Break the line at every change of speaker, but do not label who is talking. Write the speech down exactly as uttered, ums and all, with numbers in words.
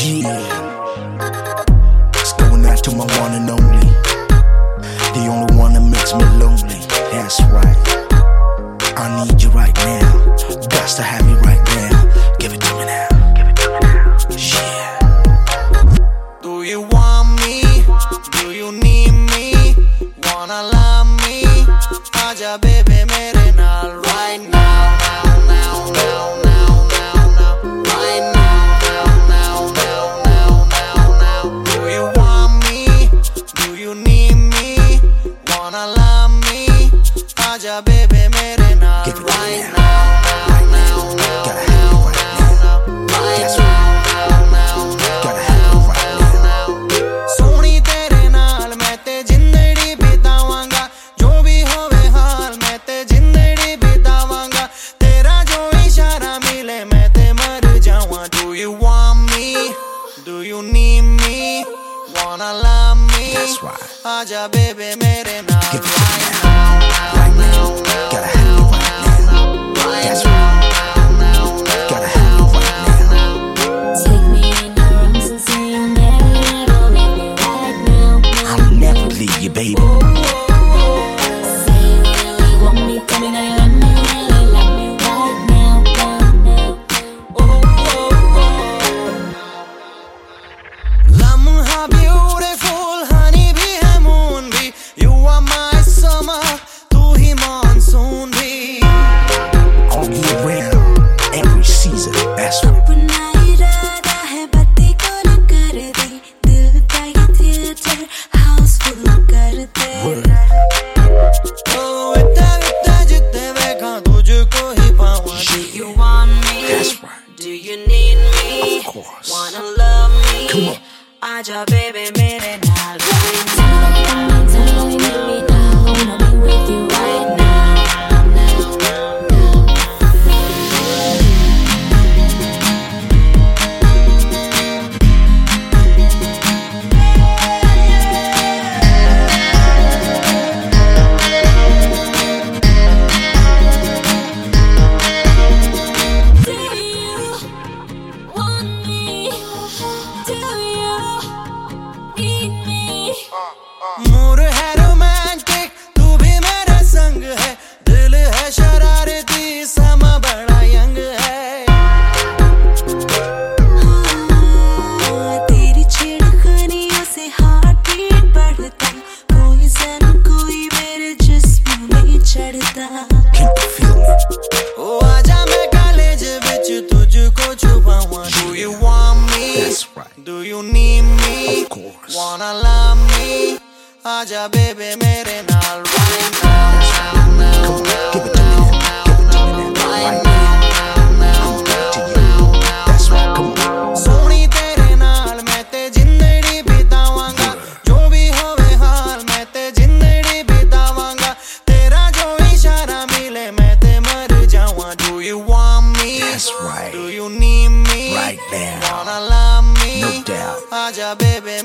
Yeah, it's going out to my one and only, the only one that makes me lonely. That's right, I need you right now, got to have you right now. Give it to me now, give it to me now. Yeah.
Do you want me? Do you need me? Wanna love me? Aja baby mere naal right now, now, now, now, now, now, now, right now, now, now, now, now, now. Do you want me? Do you need me? Wanna love me? Aja baby mere naal right now, now, now, now, now, now, right now, now, now, gotta have you right now. Soni tere naal main te zindagi bitawanga, jo bhi hove haal main te zindagi bitawanga, tera jo ishara mile main te mar jawan. Do you want me? Do you need me? Wanna love me?
That's right.
Aja baby mere naal
Give it to me
right
now,
now,
right
now,
now,
now,
gotta have you right now. That's right, gotta have you right now.
Take me in your arms and say you'll never, never leave me right now.
I'll never leave you, baby.
Say you really want me, tell me now you love me, really love me right now, now, now. Oh, oh, oh.
Lamha beautiful, honey bhi hai moon bhi. You are my summer, tu hi monsoon bhi.
All year round, every season. That's right.
अपना इरादा है बत्ती को न कर दे, दिल का ये थिएटर हाउसफुल कर दे.
Oh, itte itte jitte dekha tujhko hi pawan.
Do you want me?
That's right.
Do you need me?
Of course.
Wanna love me?
Come on.
Aja baby mere naal right now. Tell me you need me now. Wanna be with you right now, now, now, now. Do you want me? Do you need me?
Mood hai romantic, tu bhi mere sang hai. Dil hai shararati, sama bada young hai.
तेरी छेड़खानियों से heart beat बढ़ता, कोई सन कोई मेरे जिस्म में चढ़ता.
Can you feel me?
Oh, aaja main college vich tujhko chupawan. Do you want me?
That's right.
Do you need me?
Of course.
Wanna love me? Aja baby mere naal right now, now, now,
Come on,
now,
give it to me now, give it to me now, right now. I'm good to you. That's right, come on.
Soni tere naal main te zindagi bitawanga, jo bhi hove haal main te zindagi bitawanga, tera jo ishara mile main te mar jawan. Do you want me?
That's right.
Do you need me?
Right now.
Wanna love me?
No doubt.
Aja baby